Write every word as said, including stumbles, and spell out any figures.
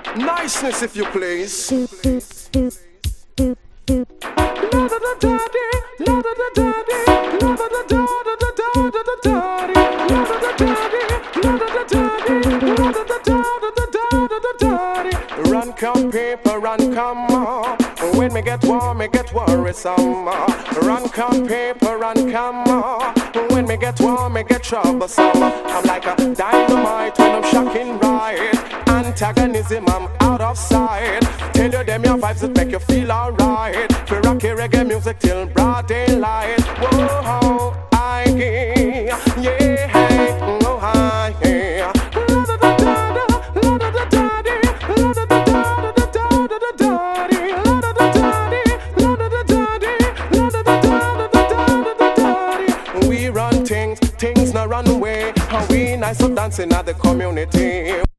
Niceness, if you please. Run come paper, run come more. When me get warm, me get worrisome. Run come paper, run come more. When me get warm, me get troublesome. I'm like a dynamite when I'm shocking right. Antagonism, I'm out of sight. Tell you them your vibes that make you feel alright. For rocky reggae music till broad daylight. Whoa, I yeah, hey, oh, I yeah. We run things, things not run away. And we nice up dancing at the community.